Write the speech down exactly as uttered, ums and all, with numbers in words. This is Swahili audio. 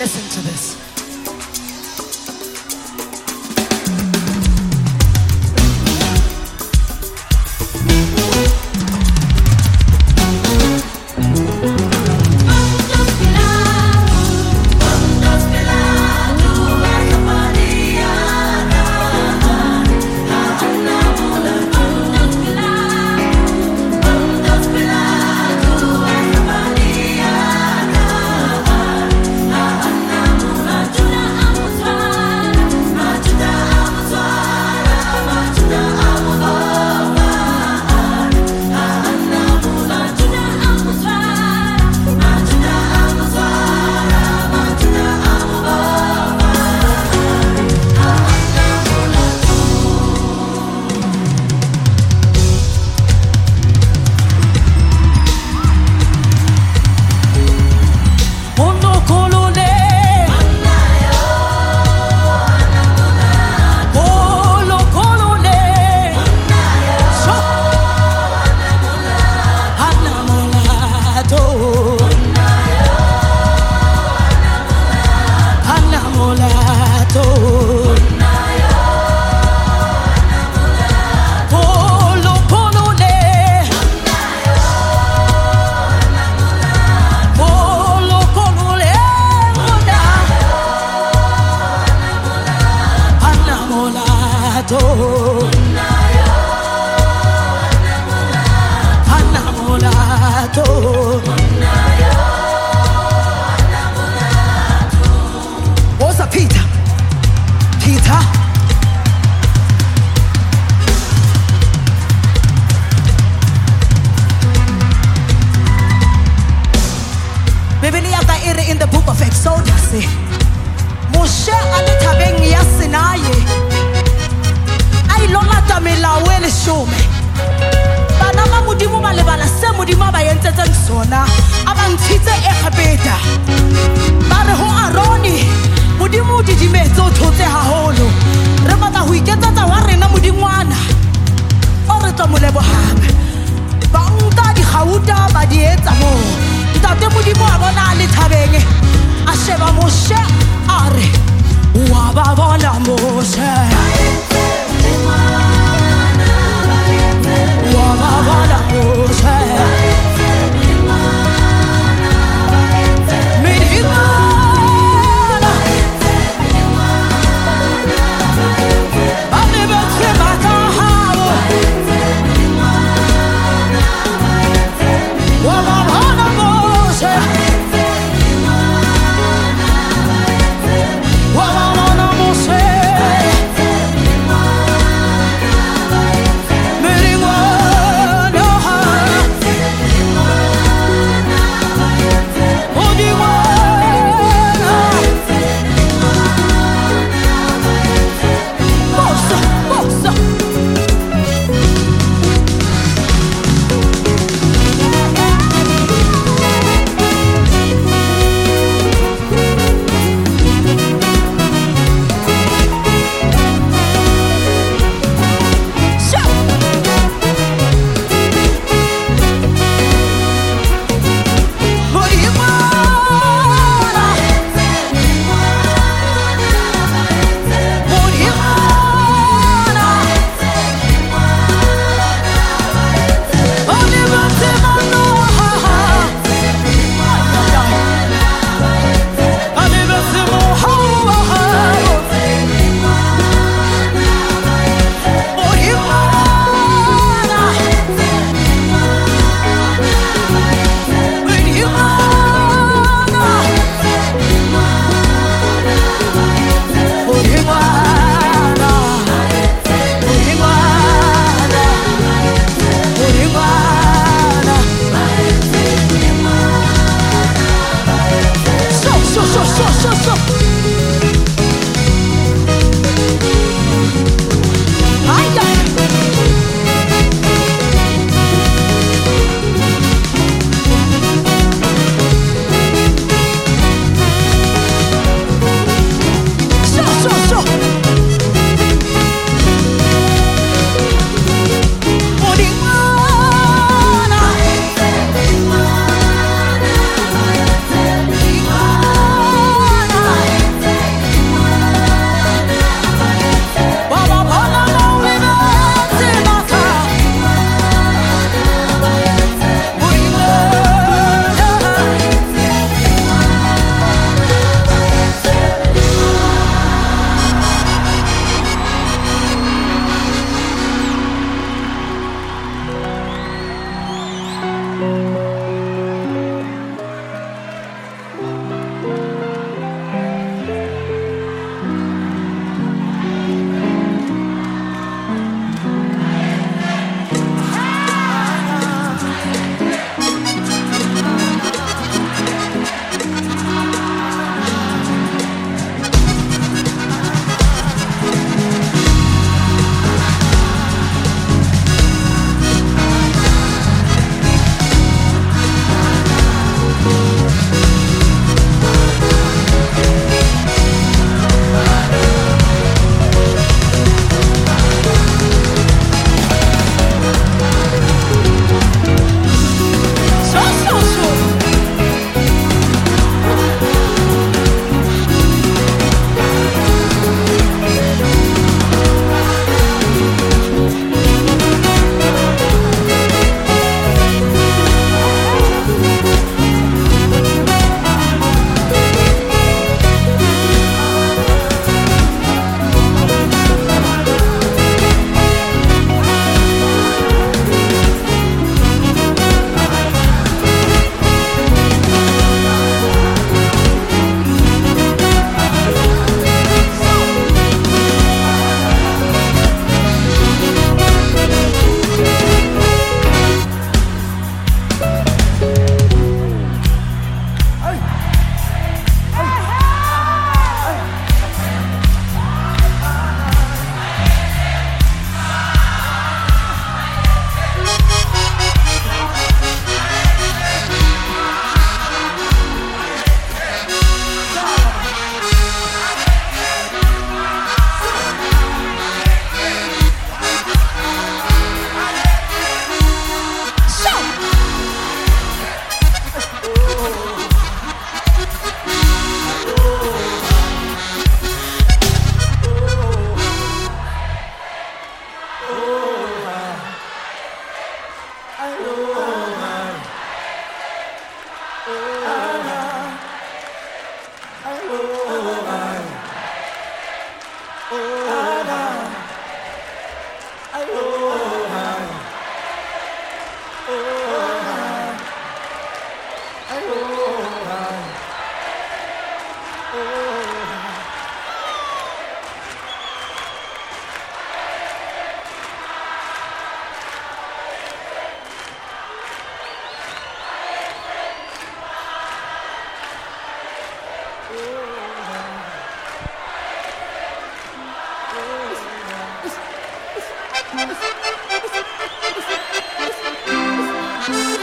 Listen to this. What's up, Peter? Peter? Biblia ere in the book of Exodus. Moshe alithabeng ya Sinai. Ai lona tamela wele shome. Bana ba modimo ba lebala se modimo ba yentsetseng sona. Aba ntshitse Egipeta. Ba re ho Aroni, modimo di dimetso thotse haholo. Re batla ho iketsetsa wa rena modingwana. O re tlo mo lebohang. Ba nka di gauta ba di etsa mo. Ntate modimo a bona le thabeng. A sheba Moshe a re wa ba bona Moshe. Wa ba bona Moshe. Many more, no. Oh,